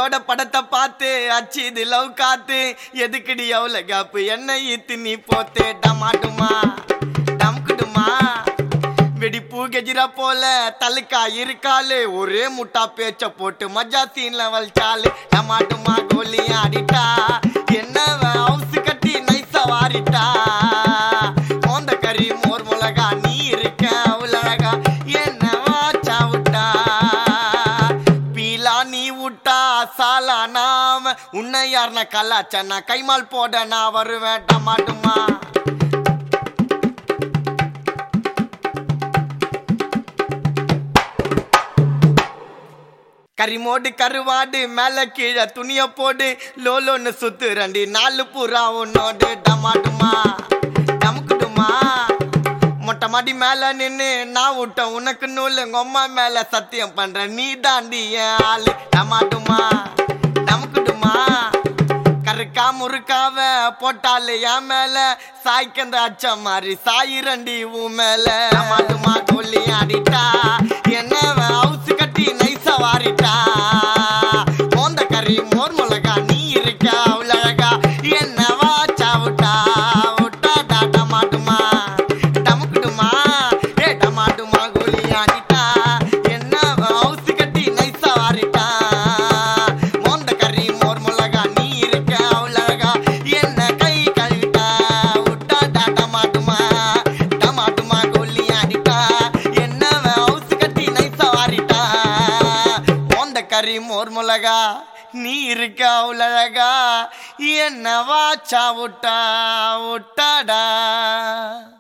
உன்னோட படத்தை பார்த்து அச்சு இது லவ் காத்து எதுக்குடி எவ்வளோ கேப்பு என்ன ஈத்து நீ போத்து டமாட்டுமா டம்குடுமா வெடிப்பூ கெஜிரா போல தலுக்கா இருக்காளு ஒரே முட்டா பேச்ச போட்டு மஜா சீன்ல வலிச்சாலு டமாட்டுமா கோலி ஆடிட்டா என்ன ஹவுஸ் கட்டி நைஸா வாரிட்டா மோந்த கறி மோர் மிளகா நீ இருக்க அவ்வளகா என்னவா சாவுட்டா பீலா நீ விட்டா சாலா நாம உன்னை யாருனா கலாச்சனா கைமால் போட நான் வருவேன் டமாட்டுமா கரிமோடு கருவாடு மேல கீழே துணிய போடு லோலோன்னு சுத்து ரெண்டு நாலு புறா உன்னோடு டமாட்டுமா டமுக்குடுமா மொட்டை மாடி மேல நின்னு நான் விட்டேன் உனக்கு நூல் உங்க அம்மா மேல சத்தியம் பண்றேன் நீ தாண்டி என் ஆளு டமாட்டுமா டமுக்குடுமா கருக்கா முறுக்காவ போட்டாலு என் மேல சாய்க்கந்த அச்ச மாதிரி சாயிரண்டி உன் மேல டமாட்டுமா கொல்லி ஆடிட்டா என்ன ஹவுஸ் கட்டி நைஸா வாரிட்டா மோந்த கறி மோர் மிளகா நீ இருக்க அவ்வளகா என்னவா சாவுட்டா விட்டாடா டமாட்டுமா டமுக்குடுமா ஏ டமாட்டுமா கோலி ஆடிட்டா என்ன ஹவுஸ் கட்டி நைஸா வாரிட்டா மோந்த கறி மோர் மிளகா நீ இருக்க அவ்வளகா என்ன கை கழுவிட்டா விட்டாடா டமாட்டுமா டமாட்டுமா கோலி ஆடிட்டா என்ன ஹவுஸ் கட்டி நைஸா வாரிட்டா மோந்த கறி மோர் மிளகா நீ இருக்க அவ்வளகா என்னவா சாவுட்டா விட்டாடா